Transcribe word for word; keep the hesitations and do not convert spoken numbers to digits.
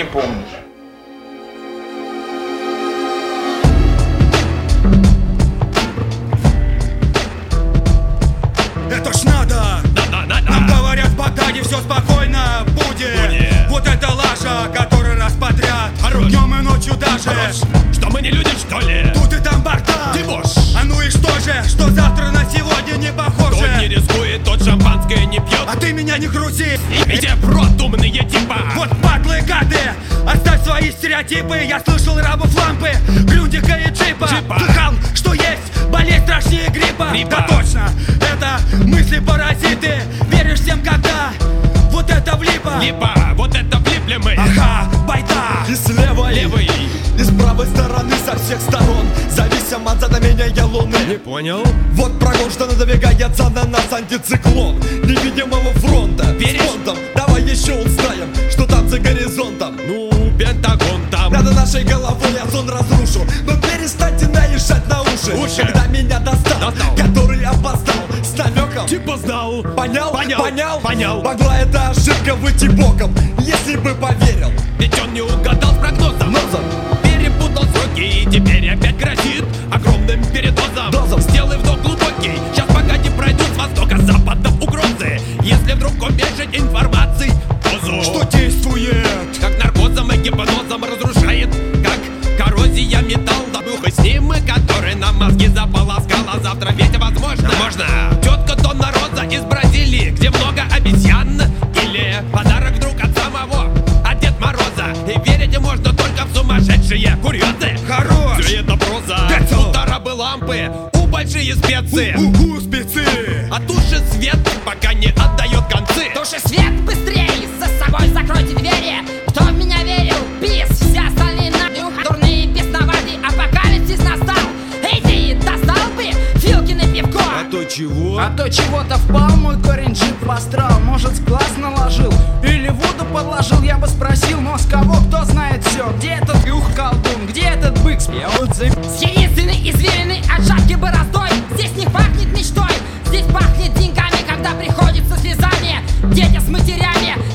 помнишь. Это ж надо! Надо, надо! Нам говорят, в Багдаде все спокойно будет. Будет. Вот это лажа, который раз подряд. Хорош. Днем и ночью даже. Хорош. Что мы не люди, что ли? Тут и там бардак. Дебош. А ну и что же, что завтра на сегодня не похоже? Тот не рискует, тот шампанское не пьет. А ты меня не грузи. Идите в рот, умные типа. Вот падлы гады, оставь свои стереотипы. Я слышал рабов лампы, блюдика и джипа. Джипа. Слыхал, что есть болезнь страшнее гриппа. Гриппа. Да точно, это мысли-паразиты. Веришь всем, когда вот это влипа. Либо вот это влипли мы. Ага, байда. И с левой, Левый. и с правой стороны, со всех сторон, зависимо от задавления луны. Не понял? Вот прогон, что надвигается на нас антициклон невидимого фронта. Веришь? С фронтом. Давай еще узнаем, что там за горизонтом. Ну, Пентагон там. Над нашей головой я сон разрушу, но перестаньте наезжать на уши, Уши. когда меня достал, Достал. который опоздал с намеком. Типа знал. Понял? Понял. Понял? Понял. Могла эта ошибка выйти боком, если бы поверил. Ведь он не угадал с прогнозом. Нозом. Перепутал сроки и теперь опять грозит огромным передозом. Дозом. Сделай вдох глубокий. Сейчас погоди, пройдут с востока, с запада угрозы. Если вдруг уменьшить информации дозу, Что действует? как наркозом и гипнозом разрушает, как коррозия металл. Да бухай с ним, и который нам мозги заполоскал. А завтра ведь возможно. Можно. Тетка Донна Роза из Бразилии, где много обезьян. Или подарок друг от самого от Дед Мороза. И верить можно только в сумасшедшие курьезы. Хорош. Все это проза. Децл. У тарабы лампы, у большие спецы. У-у, спецы. А туши свет пока не отдает концы. Туши свет быстрее, за собой закройте двери. Кто в меня верил? Пис, все остальные нахуй дурные, бесноватые, апокалипсис настал. Иди, достал бы Филкин и пивко. А то чего? А то чего-то впал мой корень джип в астрал. Может, с глаз наложил или воду подложил, я бы спросил. Но с кого, кто знает все? Где этот ух-колдун, где этот бык спел? С единственной извилиной от шапки бороздой. Здесь не пахнет мечтой, здесь пахнет деньгами, когда приходится слезами. Дети с матерями